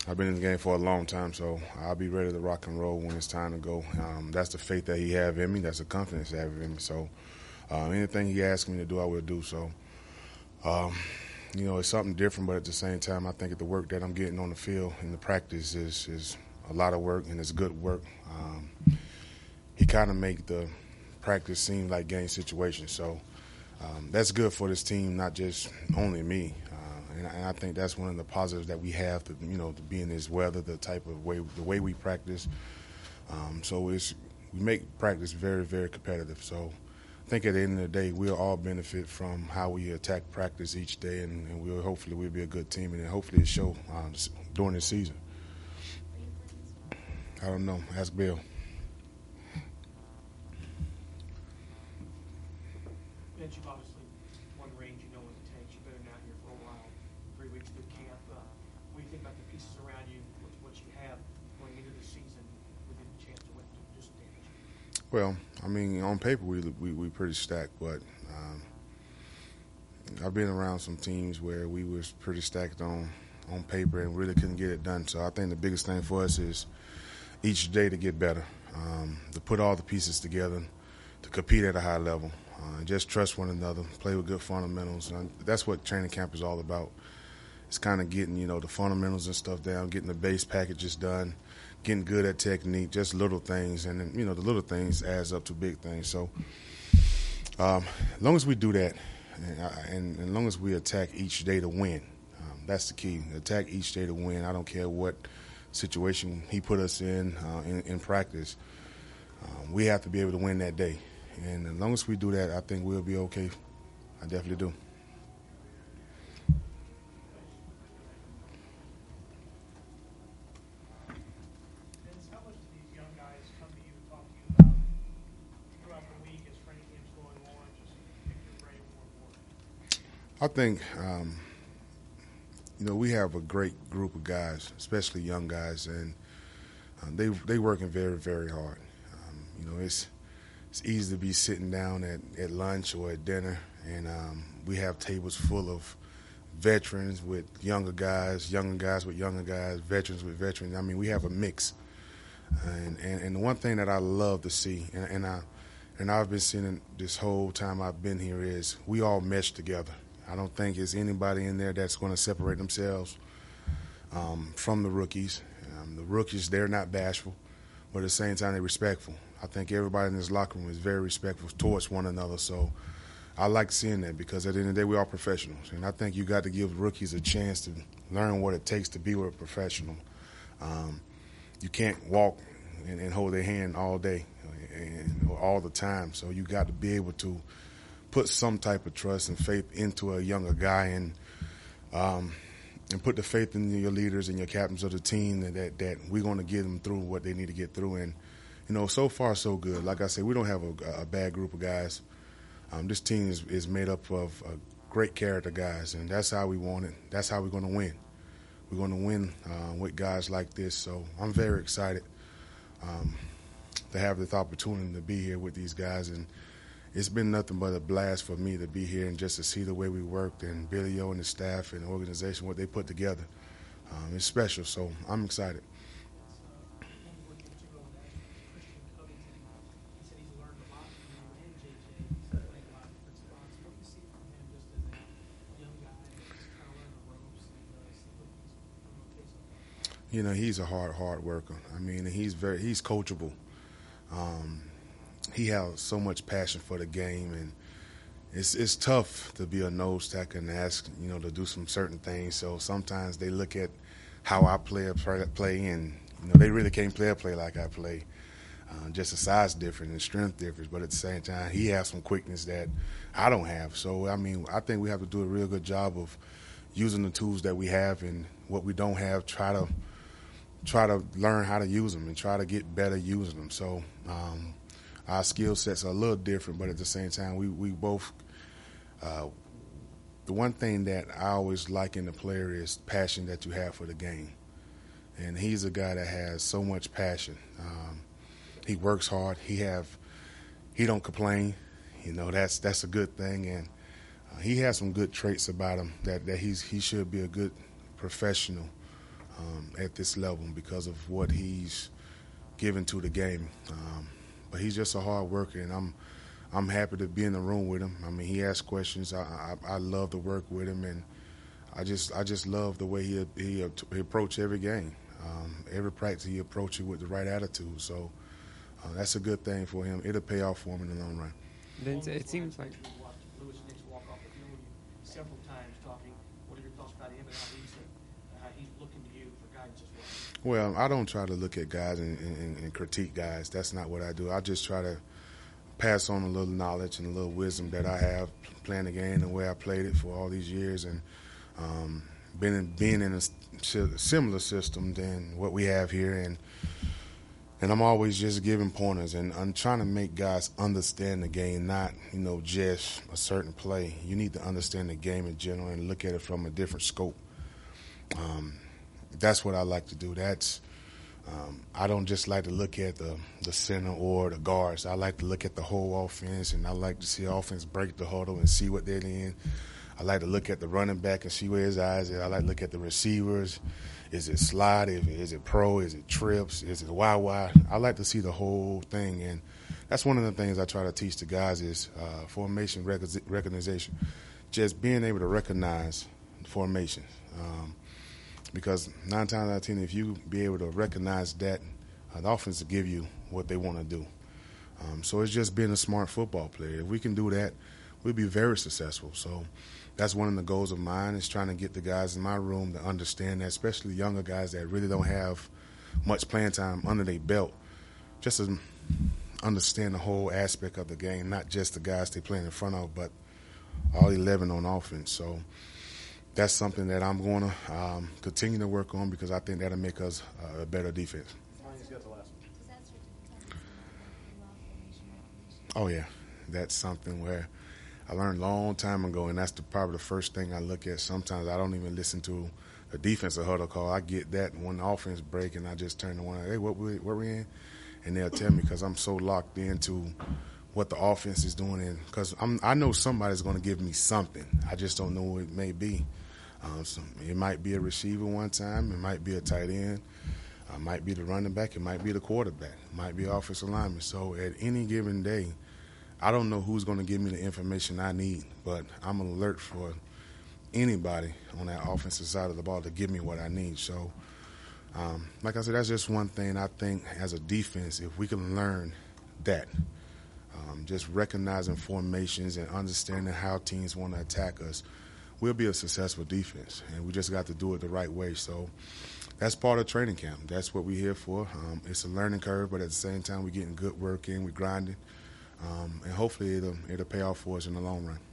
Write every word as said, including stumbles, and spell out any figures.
I've been in the game for a long time, so I'll be ready to rock and roll when it's time to go. Um, that's the faith that he have in me. That's the confidence he have in me. So uh, anything he asks me to do, I will do. So, um, you know, it's something different, but at the same time, I think the work that I'm getting on the field and the practice is, is a lot of work, and it's good work. Um, he kind of make the practice seem like game situations. So um, that's good for this team, not just only me. And I think that's one of the positives that we have to, you know, to be in this weather, the type of way, the way we practice. Um, so it's we make practice very, very competitive. So I think at the end of the day, we'll all benefit from how we attack practice each day, and, and we'll hopefully we'll be a good team, and hopefully it show um, during the season. I don't know. Ask Bill. Vince, you've obviously won range. You know what it takes. You've been out here for a while. Three weeks through camp. Uh, what do you think about the pieces around you? What's what you have going into the season with a chance to win? Just damage. Well, I mean, on paper we we we pretty stacked, but um, I've been around some teams where we was pretty stacked on on paper and really couldn't get it done. So I think the biggest thing for us is each day to get better, um, to put all the pieces together, to compete at a high level, uh, just trust one another, play with good fundamentals. And that's what training camp is all about. It's kind of getting, you know, the fundamentals and stuff down, getting the base packages done, getting good at technique, just little things. And, then, you know, the little things adds up to big things. So um, as long as we do that, and, and, and as long as we attack each day to win, um, that's the key. Attack each day to win. I don't care what situation he put us in uh, in, in practice. Um, we have to be able to win that day. And as long as we do that, I think we'll be okay. I definitely do. Vince, how much do these young guys come to you and talk to you about throughout the week as training camp's going on, just pick your brain more and more? I think, um, you know, we have a great group of guys, especially young guys, and um, they they working very, very hard. Um, you know, it's it's easy to be sitting down at, at lunch or at dinner, and um, we have tables full of veterans with younger guys, younger guys with younger guys, veterans with veterans. I mean, we have a mix. And and, and the one thing that I love to see, and, and I and I've been seeing it this whole time I've been here, is we all mesh together. I don't think there's anybody in there that's going to separate themselves um, from the rookies. Um, the rookies, they're not bashful, but at the same time, they're respectful. I think everybody in this locker room is very respectful towards one another. So I like seeing that, because at the end of the day, we are professionals. And I think you got to give rookies a chance to learn what it takes to be with a professional. Um, you can't walk and, and hold their hand all day and, or all the time. So you got to be able to put some type of trust and faith into a younger guy, and um, and put the faith in your leaders and your captains of the team that, that, that we're going to get them through what they need to get through. And, you know, so far so good. Like I said, we don't have a, a bad group of guys. Um, this team is, is made up of uh, great character guys, and that's how we want it. That's how we're going to win. We're going to win uh, with guys like this. So I'm very excited um, to have this opportunity to be here with these guys. And it's been nothing but a blast for me to be here and just to see the way we worked, and Billy O and the staff and the organization, what they put together. Um, it's special, so I'm excited. You know, he's a hard, hard worker. I mean, he's very, he's coachable. Um, he has so much passion for the game, and it's it's tough to be a nose tackle and ask, you know, to do some certain things. So sometimes they look at how I play a play, and you know, they really can't play a play like I play. Uh, just the size difference and strength difference, but at the same time, he has some quickness that I don't have. So I mean, I think we have to do a real good job of using the tools that we have, and what we don't have, try to try to learn how to use them and try to get better using them. So um, our skill sets are a little different, but at the same time, we, we both uh, – the one thing that I always like in the player is passion that you have for the game. And he's a guy that has so much passion. Um, he works hard. He have he don't complain. You know, that's that's a good thing. And uh, he has some good traits about him that, that he's he should be a good professional. um, at this level because of what he's given to the game. Um, but he's just a hard worker, and I'm I'm happy to be in the room with him. I mean, he asks questions. I, I, I love to work with him, and I just I just love the way he he, he approach every game. Um, every practice he approach it with the right attitude. So uh, that's a good thing for him. It'll pay off for him in the long run. Vince, it seems like We watched Louis Nix walk off the field with you several times talking. What are your thoughts about him and how he's, uh, how he's looking to you for guidance as well? Well, I don't try to look at guys and, and, and critique guys. That's not what I do. I just try to pass on a little knowledge and a little wisdom that I have playing the game the way I played it for all these years, and um, been in, being in a similar system than what we have here, and and I'm always just giving pointers, and I'm trying to make guys understand the game, not you know just a certain play. You need to understand the game in general and look at it from a different scope. Um, that's what I like to do. That's um, I don't just like to look at the the center or the guards. I like to look at the whole offense, and I like to see offense break the huddle and see what they're in. I like to look at the running back and see where his eyes are. I like to look at the receivers. Is it slide? Is it pro? Is it trips? Is it Y Y? I like to see the whole thing, and that's one of the things I try to teach the guys is uh, formation recognition, just being able to recognize formations. Um, because nine times out of ten, if you be able to recognize that, uh, the offense will give you what they want to do. Um, so it's just being a smart football player. If we can do that, we'll be very successful. So that's one of the goals of mine, is trying to get the guys in my room to understand that, especially younger guys that really don't have much playing time under their belt, just to understand the whole aspect of the game, not just the guys they play in front of, but all eleven on offense. So that's something that I'm going to um, continue to work on, because I think that'll make us uh, a better defense. Oh, yeah. That's something where I learned a long time ago, and that's the, probably the first thing I look at. Sometimes I don't even listen to a defensive huddle call. I get that when the offense break, and I just turn to one, hey, what we, where we in? And they'll tell me, because I'm so locked into what the offense is doing. And because I know somebody's going to give me something. I just don't know what it may be. Um, so it might be a receiver one time. It might be a tight end. It might be the running back. It might be the quarterback. It might be offensive lineman. So at any given day, I don't know who's going to give me the information I need, but I'm alert for anybody on that offensive side of the ball to give me what I need. So, um, like I said, that's just one thing I think as a defense, if we can learn that, um, just recognizing formations and understanding how teams want to attack us, we'll be a successful defense, and we just got to do it the right way. So that's part of training camp. That's what we're here for. Um, it's a learning curve, but at the same time, we're getting good work in, we're grinding. Um, and hopefully it'll, it'll pay off for us in the long run.